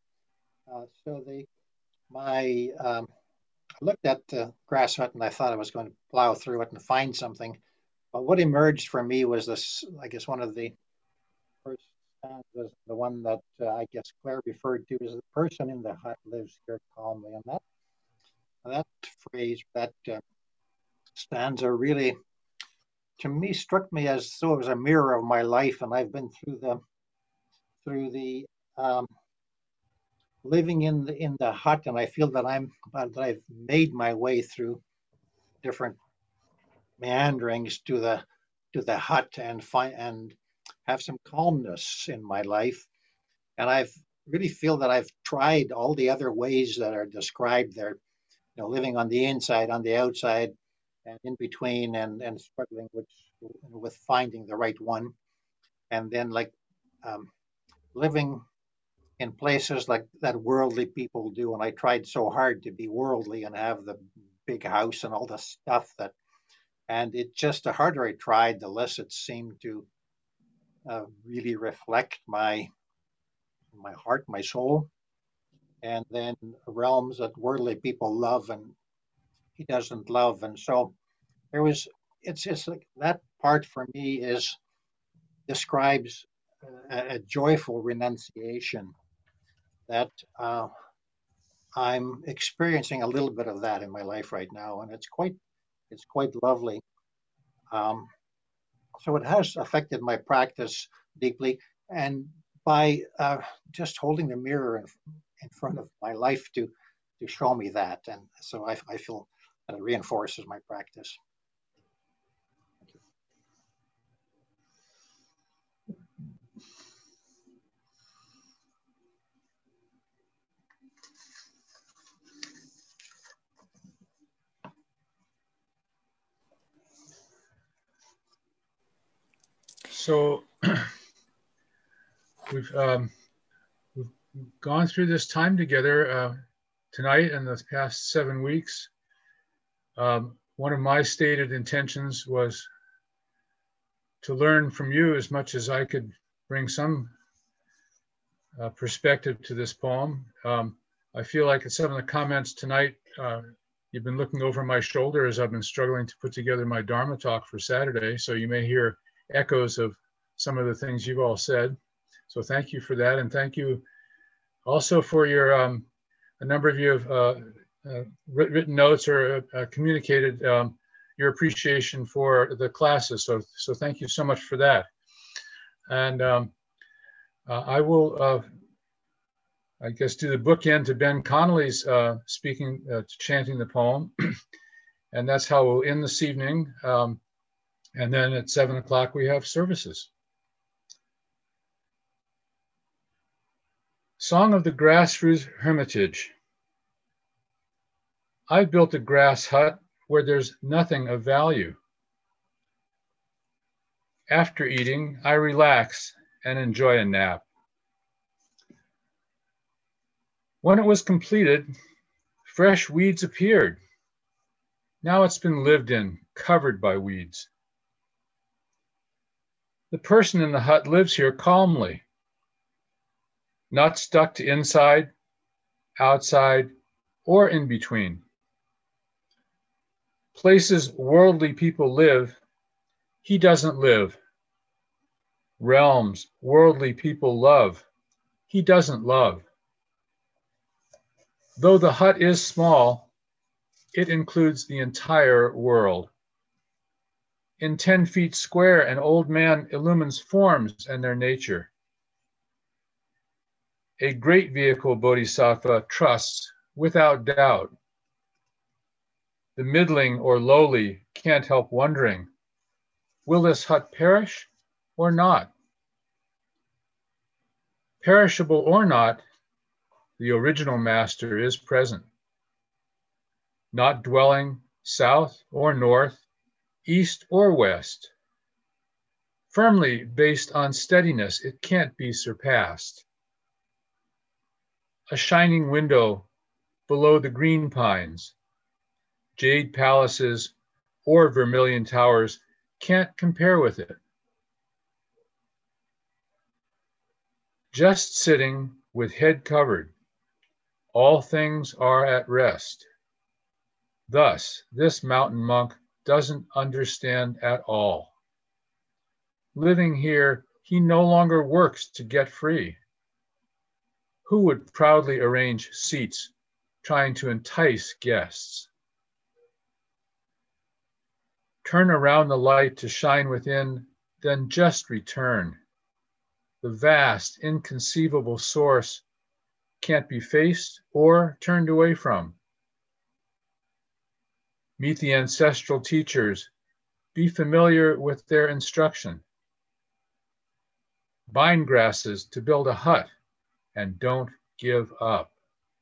I looked at the grass hut and I thought I was going to plow through it and find something. But what emerged for me was this, I guess one of the first stanzas, the one that I guess Claire referred to, is the person in the hut lives here calmly. And that phrase, that stanza really, to me, struck me as though it was a mirror of my life. And I've been through the living in the hut, and I feel that I've made my way through different meanderings to the hut and have some calmness in my life. And I've really feel that I've tried all the other ways that are described there, living on the inside, on the outside, and in between, and struggling with finding the right one, and then living in places like that worldly people do. And I tried so hard to be worldly and have the big house and all the stuff and it just, the harder I tried, the less it seemed to really reflect my heart, my soul. And then realms that worldly people love and he doesn't love. And so it's just like that part for me describes a joyful renunciation that I'm experiencing a little bit of that in my life right now, and it's quite lovely. So it has affected my practice deeply, and by just holding the mirror in front of my life to show me that, and so I feel that it reinforces my practice. So we've gone through this time together tonight and the past 7 weeks. One of my stated intentions was to learn from you as much as I could bring some perspective to this poem. I feel like in some of the comments tonight, you've been looking over my shoulder as I've been struggling to put together my Dharma talk for Saturday. So you may hear echoes of some of the things you've all said. So thank you for that. And thank you also for your, a number of you have written notes or communicated your appreciation for the classes. So thank you so much for that. And I will, I guess, do the bookend to Ben Connolly's speaking, chanting the poem. And that's how we'll end this evening. And then at 7 o'clock, we have services. Song of the Grassroots Hermitage. I built a grass hut where there's nothing of value. After eating, I relax and enjoy a nap. When it was completed, fresh weeds appeared. Now it's been lived in, covered by weeds. The person in the hut lives here calmly, not stuck to inside, outside, or in between. Places worldly people live, he doesn't live. Realms worldly people love, he doesn't love. Though the hut is small, it includes the entire world. In 10 feet square, an old man illumines forms and their nature. A great vehicle bodhisattva trusts without doubt. The middling or lowly can't help wondering, will this hut perish or not. Perishable or not, the original master is present, not dwelling south or north, east or west. Firmly based on steadiness, it can't be surpassed. A shining window below the green pines, jade palaces or vermilion towers can't compare with it. Just sitting with head covered, all things are at rest. Thus, this mountain monk doesn't understand at all. Living here, he no longer works to get free. Who would proudly arrange seats, trying to entice guests? Turn around the light to shine within, then just return. The vast, inconceivable source can't be faced or turned away from. Meet the ancestral teachers. Be familiar with their instruction. Bind grasses to build a hut and don't give up.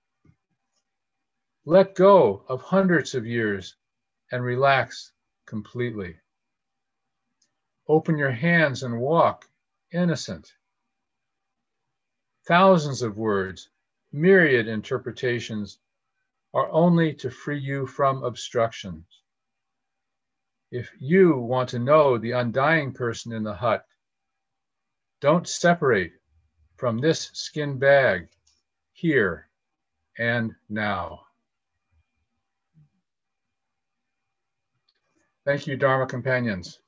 Let go of hundreds of years and relax completely. Open your hands and walk innocent. Thousands of words, myriad interpretations are only to free you from obstructions. If you want to know the undying person in the hut, don't separate from this skin bag here and now. Thank you, Dharma companions.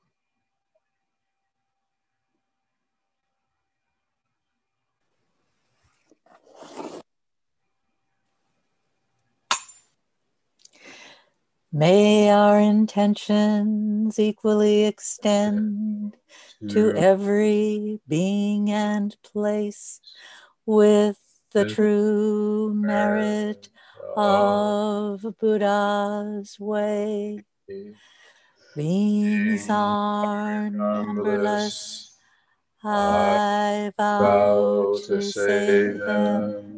May our intentions equally extend to every being and place with the true merit of Buddha's way. Beings are numberless, I vow to save them.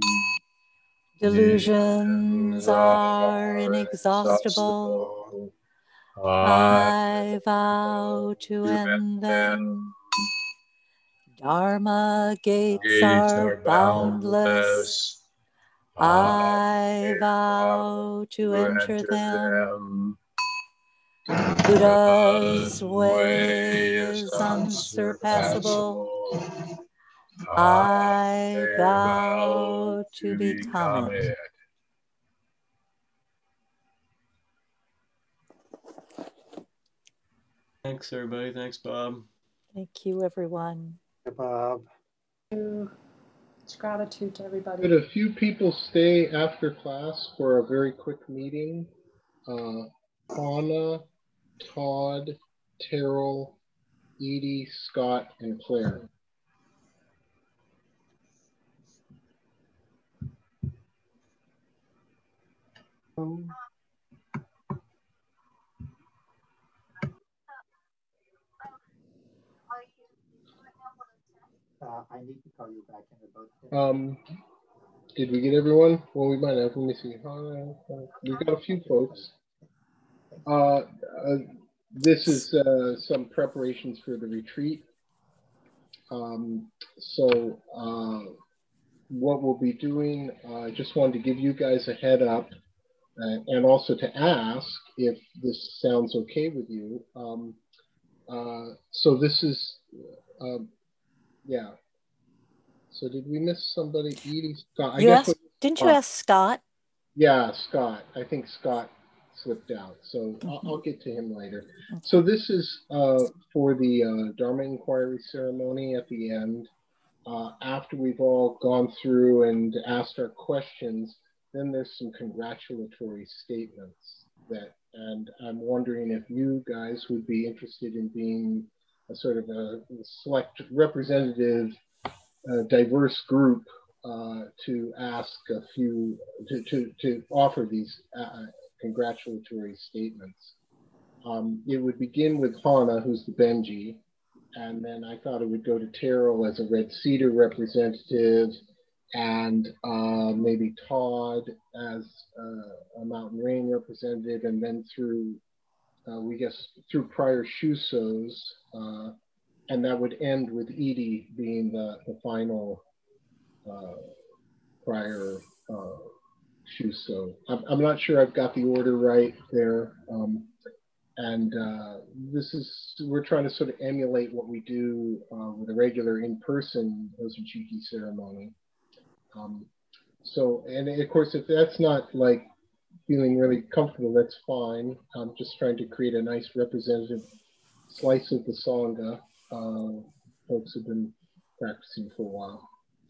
Delusions are inexhaustible, I vow to end them. Dharma gates are boundless, I vow to enter them. Buddha's way is unsurpassable, I vow to become it. Thanks, everybody. Thanks, Bob. Thank you, everyone. Hey, Bob. It's gratitude to everybody. Could a few people stay after class for a very quick meeting? Hannah, Todd, Terrell, Edie, Scott, and Claire. I need to call you back in about 10 minutes. Did we get everyone? Well, we might have. Let me see. We got a few folks. This is some preparations for the retreat. What we'll be doing, I just wanted to give you guys a head up and also to ask if this sounds okay with you. So this is, yeah. So did we miss somebody? Edie, Scott. Didn't you ask Scott? Yeah, Scott. I think Scott slipped out. So I'll get to him later. So this is for the Dharma Inquiry ceremony at the end. After we've all gone through and asked our questions, then there's some congratulatory statements and I'm wondering if you guys would be interested in being a sort of a select representative, diverse group to ask a few, to offer these congratulatory statements. It would begin with Hannah, who's the Benji, and then I thought it would go to Terrell as a Red Cedar representative, and maybe Todd as a Mountain Rain representative, and then through through Prior Shusos, and that would end with Edie being the final Prior Shuso. I'm not sure I've got the order right there. And we're trying to sort of emulate what we do with a regular in-person Ozuchiki ceremony. And of course, if that's not like feeling really comfortable, that's fine. I'm just trying to create a nice representative slice of the Sangha. Folks have been practicing for a while.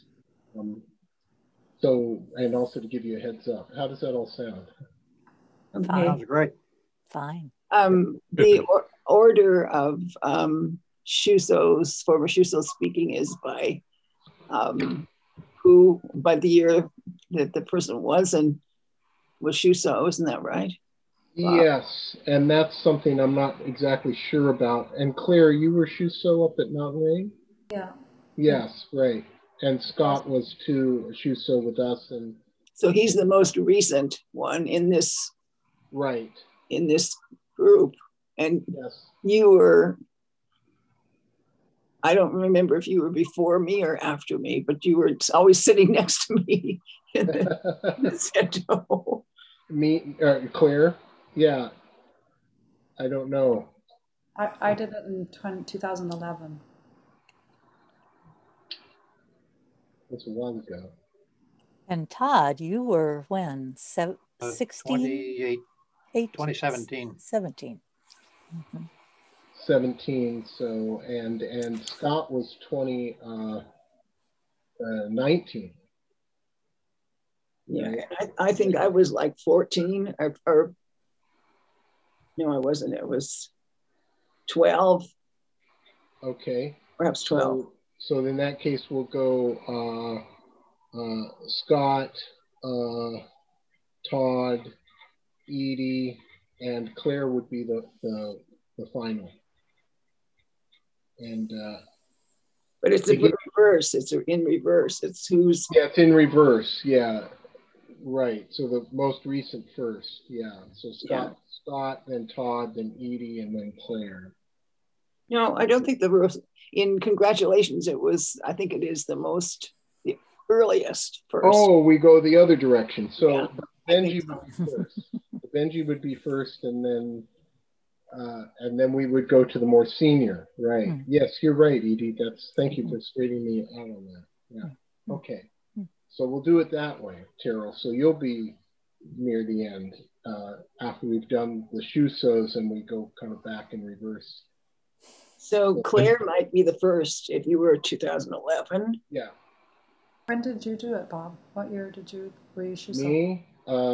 And also to give you a heads up, how does that all sound? Okay. Sounds great. Fine. The order of Shusos, former Shusos speaking is by by the year that the person was Shuso, isn't that right? Yes, and that's something I'm not exactly sure about. And Claire, you were Shuso up at Mountain Rain? Yeah. Yes, right. And Scott was too a Shuso with us, and so he's the most recent one in this. Right. In this group, and yes. You were. I don't remember if you were before me or after me, but you were always sitting next to me in the center. Me, Claire? Yeah. I don't know. I did it in 2011. That's a while ago. And Todd, you were when? 16? 2017. 17. Mm-hmm. 17. So and Scott was 2019. Yeah, I think I was like 14 or no, I wasn't. It was 12. Okay. Perhaps 12. So in that case, we'll go Scott, Todd, Edie, and Claire would be the final. And but it's in reverse. It's in reverse. It's who's. Yeah, it's in reverse. Yeah, right. So the most recent first. Yeah. So Scott, then Todd, then Edie, and then Claire. No, I don't think in congratulations, it was, I think it is the earliest first. Oh, we go the other direction. So Benji would be first. Benji would be first, and then we would go to the more senior, right? Mm. Yes, you're right, Edie. Thank you for straightening me out on that. Yeah. Okay. So we'll do it that way, Terrell. So you'll be near the end after we've done the Shusos, and we go kind of back in reverse. So Claire might be the first if you were 2011. Yeah. When did you do it, Bob? What year were you Shuso? Me?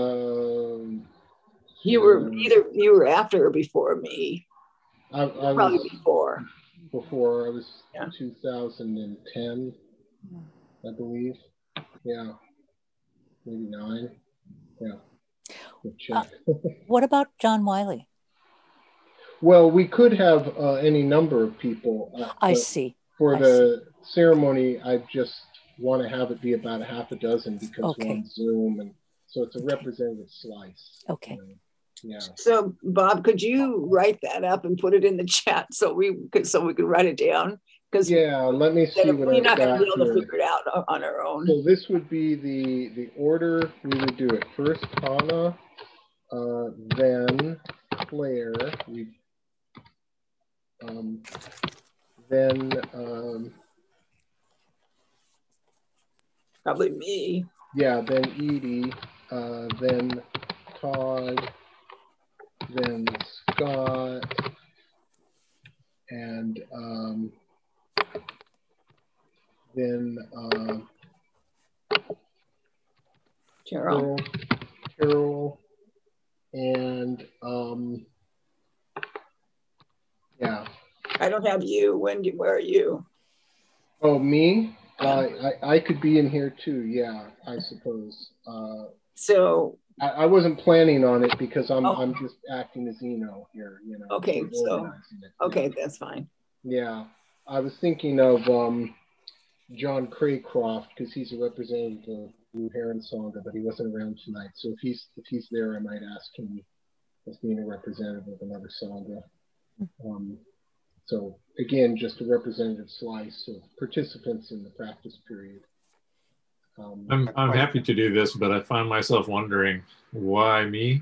You were after or before me. I probably was before. Before I was 2010, I believe. Yeah, maybe 9. Yeah. Check. What about John Wiley? Well, we could have any number of people. I see. For the ceremony, I just want to have it be about a half a dozen because we're on Zoom, and so it's a representative slice. Okay. Yeah. So Bob, could you write that up and put it in the chat so we could write it down? Because let me see what we're not going to be able to figure it out on our own. So this would be the order we would do it. First Hannah, then Claire, then probably me. Yeah, then Edie, then Todd, then Scott, and then Carol, and I don't have you. Where are you? Oh, me? I could be in here too. Yeah, I suppose. So I wasn't planning on it because I'm just acting as Eno here. You know. Okay, so that's fine. Yeah. I was thinking of John Craycroft, because he's a representative of Blue Heron Sangha, but he wasn't around tonight. So if he's there, I might ask him as being a representative of another Sangha. So again, just a representative slice of participants in the practice period. I'm happy to do this, but I find myself wondering, why me?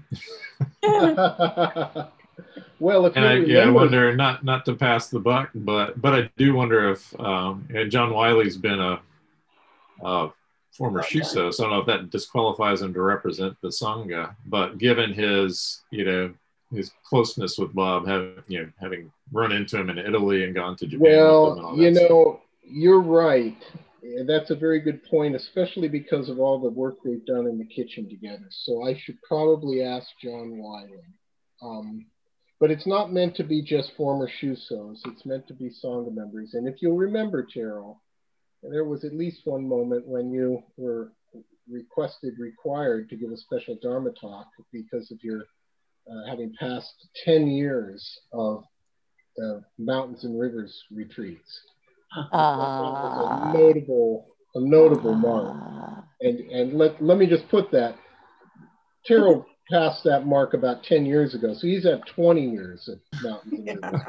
Well, if I wonder, not to pass the buck, but I do wonder if John Wiley's been a former Shuso, so I don't know if that disqualifies him to represent the Sangha. But given his his closeness with Bob, having run into him in Italy and gone to Japan. Well, you're right. That's a very good point, especially because of all the work they've done in the kitchen together. So I should probably ask John Wiley. But it's not meant to be just former Shusos. It's meant to be Sangha members. And if you'll remember, Terrell, there was at least one moment when you were required to give a special Dharma talk because of your having passed 10 years of Mountains and Rivers retreats. That was a notable mark. And let me just put that. Terrell passed that mark about 10 years ago, so he's at 20 years at Mountains and Rivers.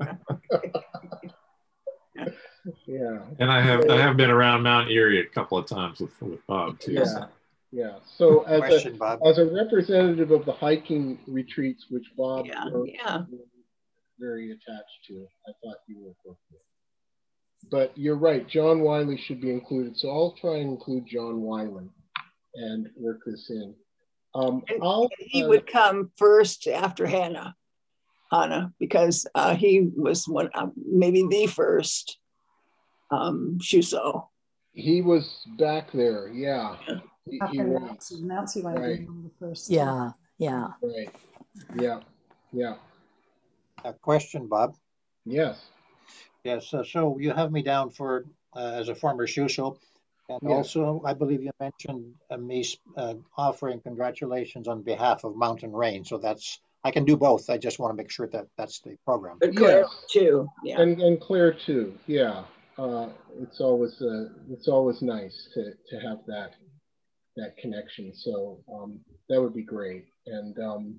Yeah. And I have been around Mount Erie a couple of times with Bob too. Yeah. So. Yeah. So as a representative of the hiking retreats, which Bob was very attached to, I thought you were appropriate. But you're right, John Wiley should be included. So I'll try and include John Wiley and work this in. He would come first after Hannah, because he was maybe the first Shuso. He was back there, yeah. He was. Nancy might have been one of the first. Yeah. Right. Yeah. A question, Bob. Yes. Yes. So you have me down for as a former Shuso, and also I believe you mentioned me offering congratulations on behalf of Mountain Rain. So I can do both. I just want to make sure that that's the program. But Claire too. Yeah. And Claire too. Yeah. It's always nice to have that connection. So that would be great. And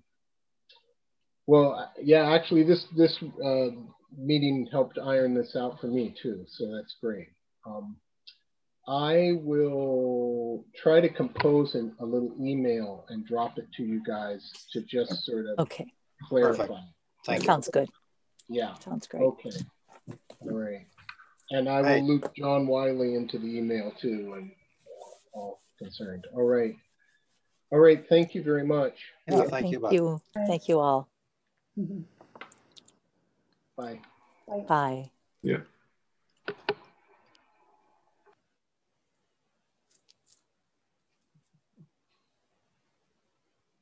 actually this meeting helped iron this out for me too. So that's great. I will try to compose a little email and drop it to you guys to just sort of clarify. Perfect. Thank you. Sounds good. Yeah. Sounds great. Okay. All right. And I will loop John Wiley into the email too, and all concerned. All right. All right. Thank you very much. Yeah, thank you. You. Thank you all. Mm-hmm. Bye. Bye. Yeah.